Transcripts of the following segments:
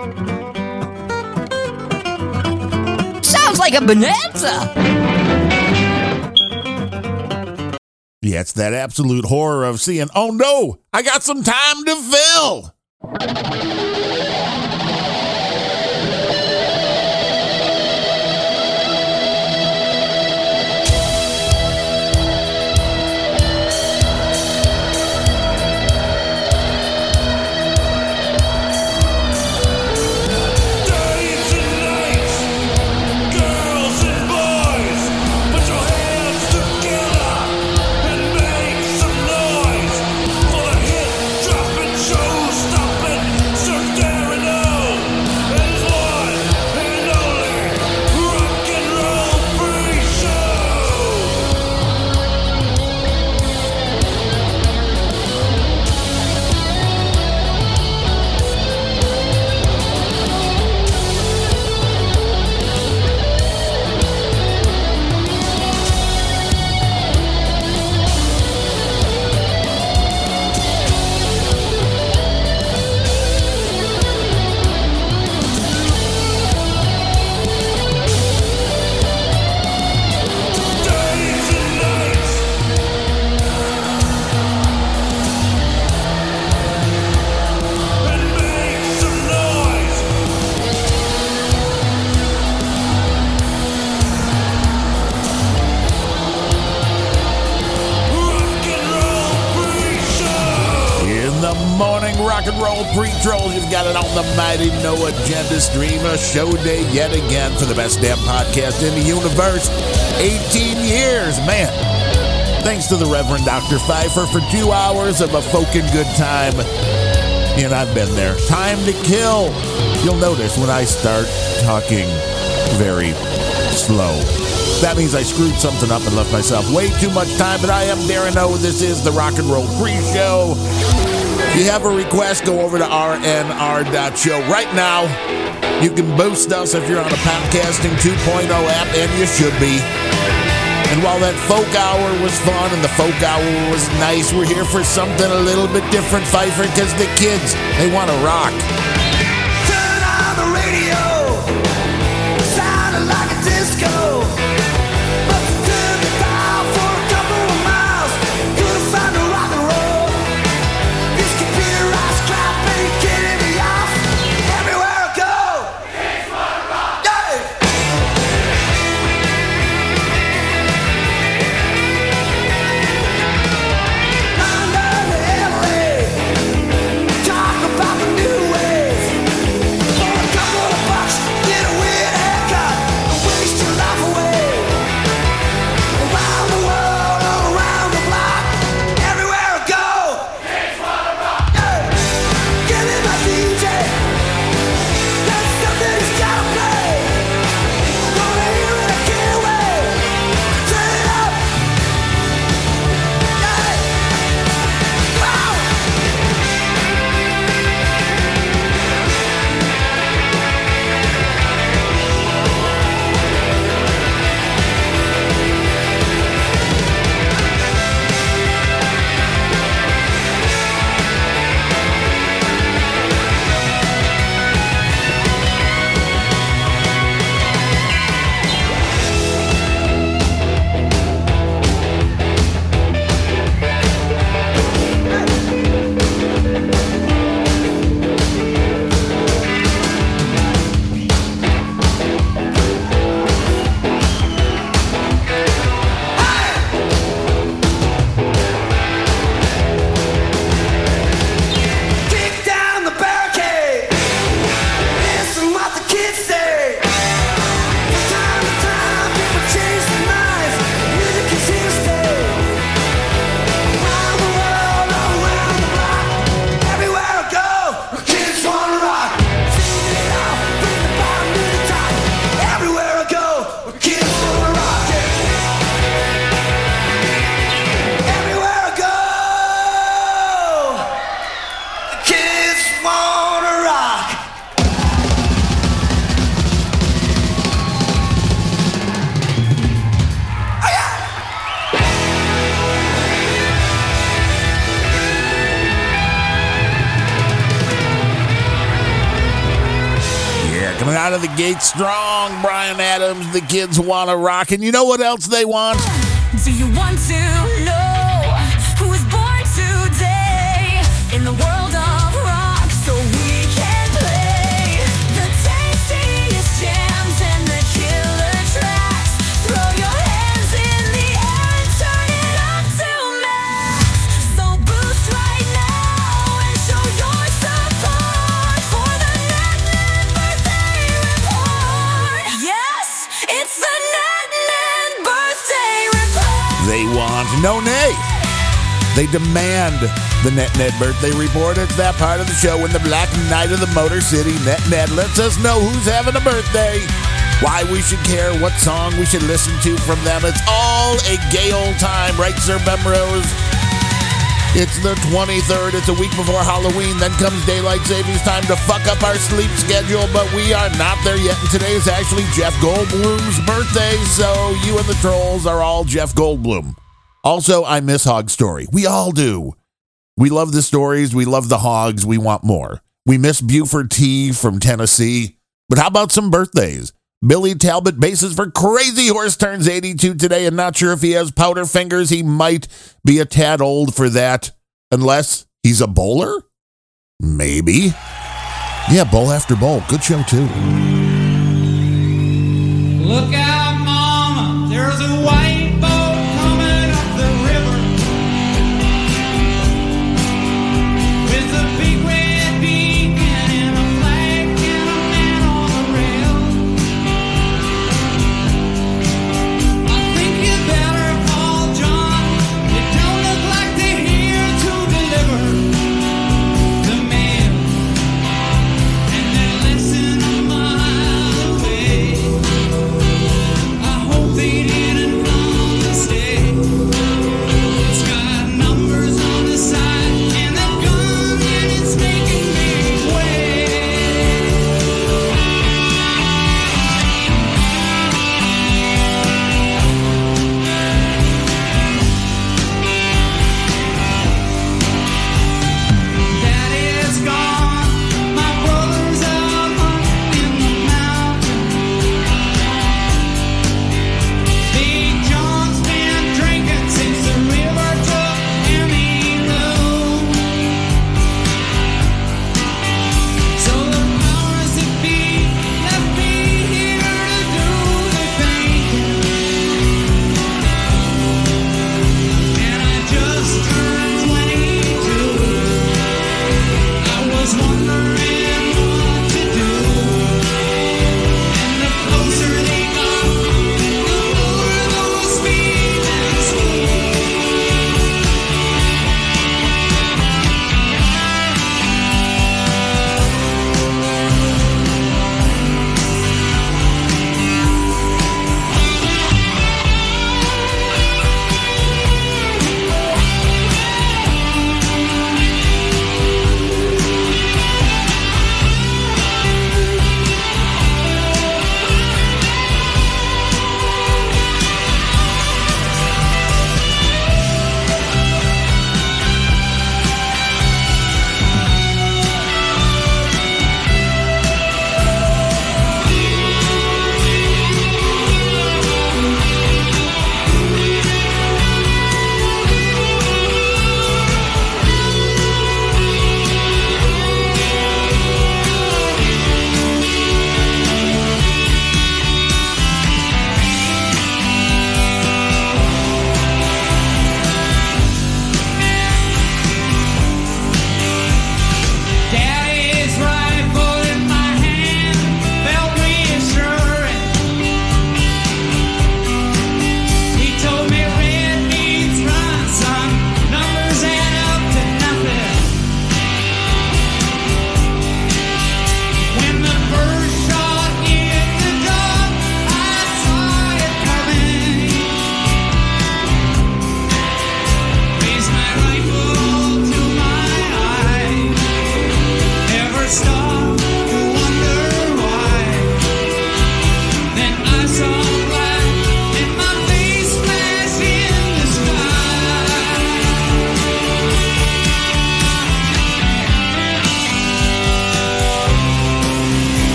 Sounds like a bonanza. Yeah, it's that absolute horror of seeing, oh no, I got some time to fill. Rock and roll pre-troll, you've got it on the mighty No Agenda streamer show day yet again for the best damn podcast in the universe. 18 years, man. Thanks to the Reverend Dr. Pfeiffer for 2 hours of a fucking good time. And I've been there. Time to kill. You'll notice when I start talking very slow, that means I screwed something up and left myself way too much time. But I am Darren O. This is the Rock and Roll Pre-Show. If you have a request, go over to rnr.show. Right now, you can boost us if you're on a Podcasting 2.0 app, and you should be. And while that folk hour was fun and the folk hour was nice, we're here for something a little bit different, Pfeiffer, because the kids, they want to rock. Turn on the radio, sounding like a disco. But turn the dial for a couple of miles, couldn't find the rock and roll. This computerized crap ain't getting me off. Everywhere I go, it's what I rock. London to LA, talk about the new way. Coming out of the gate strong, Bryan Adams, the kids want to rock. And you know what else they want? Do you want to know who was born today in the world of rock so we can play the tastiest jams and the killer tracks? Throw your hands in the air and turn it up to max. So boost right now and show your support for the Net Birthday Report. Yes, it's the Net Birthday Report. They want no nay. They demand the Net Birthday Report. It's that part of the show when the Black Knight of the Motor City, Net lets us know who's having a birthday, why we should care, what song we should listen to from them. It's all a gay old time, right, Sir Bemrose? It's the 23rd. It's a week before Halloween. Then comes daylight savings time to fuck up our sleep schedule, but we are not there yet. And today is actually Jeff Goldblum's birthday, so you and the trolls are all Jeff Goldblum. Also, I miss Hog Story. We all do. We love the stories. We love the hogs. We want more. We miss Buford T from Tennessee. But how about some birthdays? Billy Talbot, bassist for Crazy Horse, turns 82 today, and not sure if he has powder fingers. He might be a tad old for that, unless he's a bowler? Maybe. Yeah, bowl after bowl. Good show, too. Look out, Mama, there's a white boat coming up the river with a big red beacon and a flag and a man on the rail. I think you better call John. You don't look like they're here to deliver the mail, and they're less than a mile away.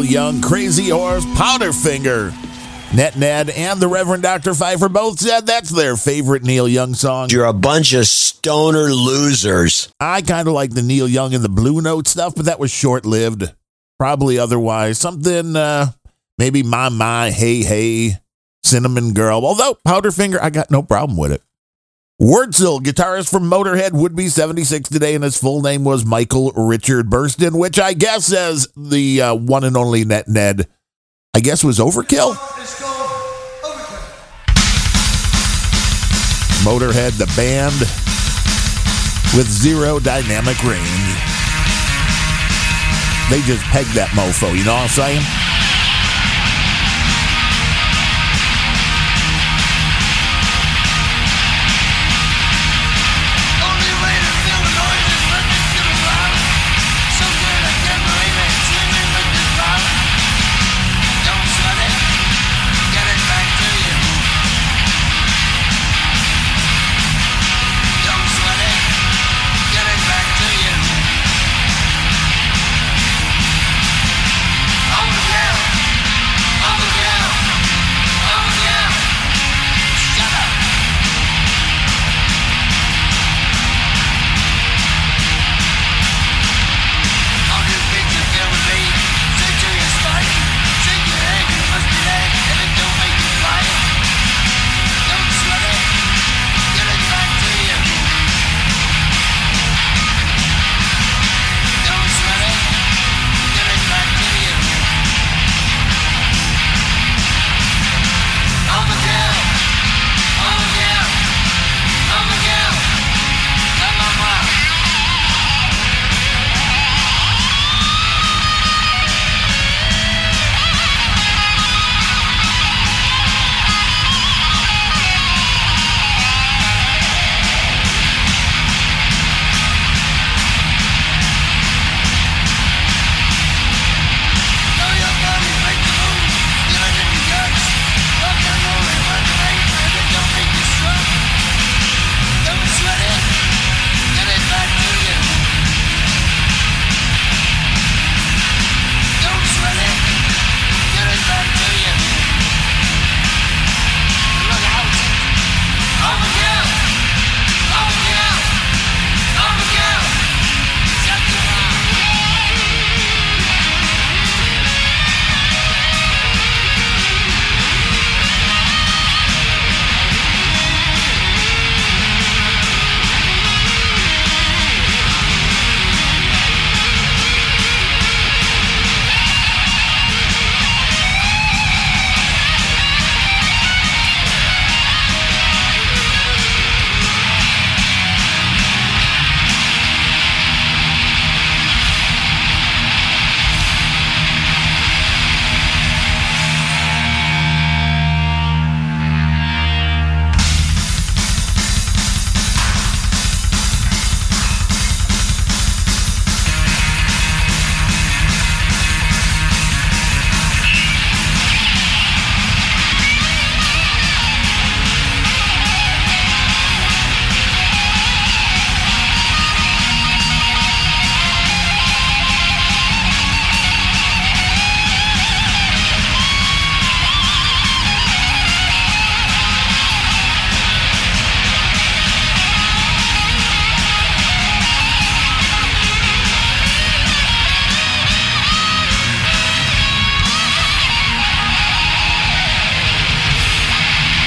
Young, Crazy Horse, Powderfinger. Ned and the Reverend Dr. Pfeiffer both said that's their favorite Neil Young song. You're a bunch of stoner losers. I kind of like the Neil Young and the Blue Note stuff, but that was short-lived. Probably otherwise. Something, maybe My, Hey, Hey, Cinnamon Girl. Although, Powderfinger, I got no problem with it. Wurzel, guitarist from Motorhead, would be 76 today, and his full name was Michael Richard Burston, which I guess, as the one and only Ned, I guess was overkill. Motorhead, the band with zero dynamic range. They just pegged that mofo, you know what I'm saying?